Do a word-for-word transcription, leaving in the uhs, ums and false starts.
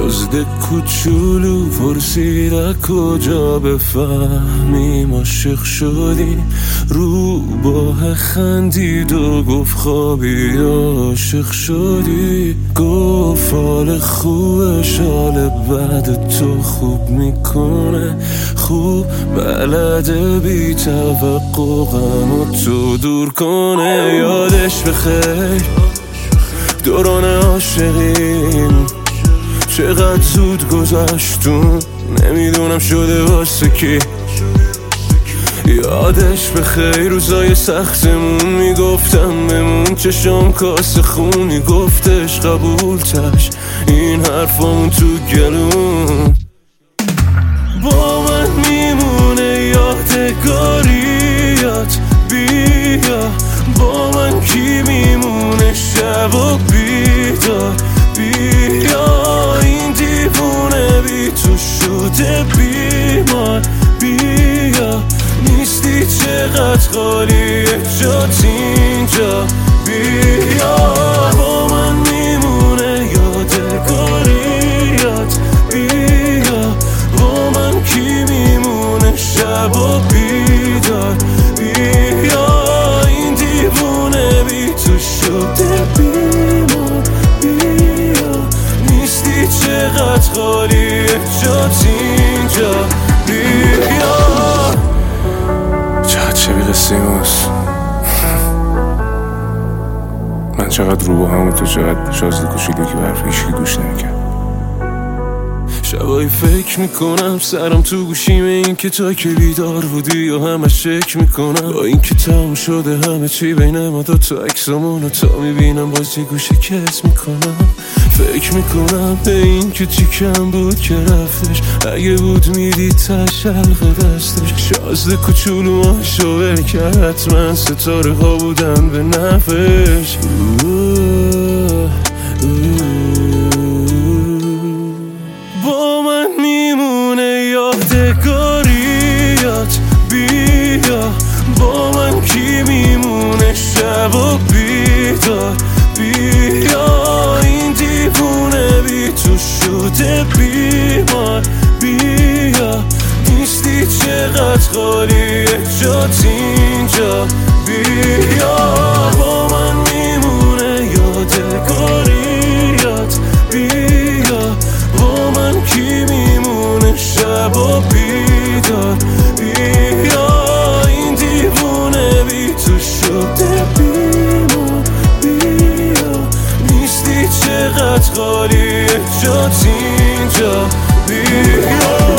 شازده کوچولو پرسید از کجا بفهمیم عاشق شدیم، رو باه خندید و گفت خوابی عاشق شدی. گفت حال خوبه شال بعد تو خوب میکنه، خوب بلده بی توقع غمو تو دور کنه. یادش بخیر دوران عاشقین چقدر زود گذشتون، نمیدونم شده واسه کی. یادش بخیر روزای سختمون، میگفتم بمون چشام کاسه خونی، گفتش قبول تش این حرفامون تو گلون. با من میمونه یادگاریات، بیا با من کی میمونه شب و بیدار. بیا این دیوونه بی تو شده بیمار، بیا نیستی چقدر خالیه جات اینجا. بیا با من میمونه یادگاریات، بیا با من کی میمونه شب و بیدار. بیا این دیوونه بی تو شده بیمار، بیا نیستی چقدر خالیه جات اینجا. بیا چقدر شبیه قصه ماست، من چقدر رو با همون تو چقدر شازده کوچولو که برف هیچکی گوش نمیکرد. شبایی فکر میکنم سرم تو گوشیمه، این که تا که بیدار بودی یا همش شک میکنم. با این که تموم شده همه چی بین ما دو تا عکسامونو تا میبینم باز یه گوشه کس میکنم. فکر میکنم به این که چی کم بود که رفتش، اگه بود میدید تشلق دستش. شازده کوچولو ماشو ول کرد، حتما ستاره ها بودن به نفش. با من میمونه یادگاریات، بیا با من کی میمونه شب و بیدار. بیا این دیوونه بی تو شده بیمار، بیا نیستی چقدر خالیه جات اینجا. بیا با من میمونه یادگاریات، بیا با من کی میمونه شب و بیدار. بیا این دیوونه بی تو شده بیمار، بیا نیستی چقدر خالیه جات اینجا. بیا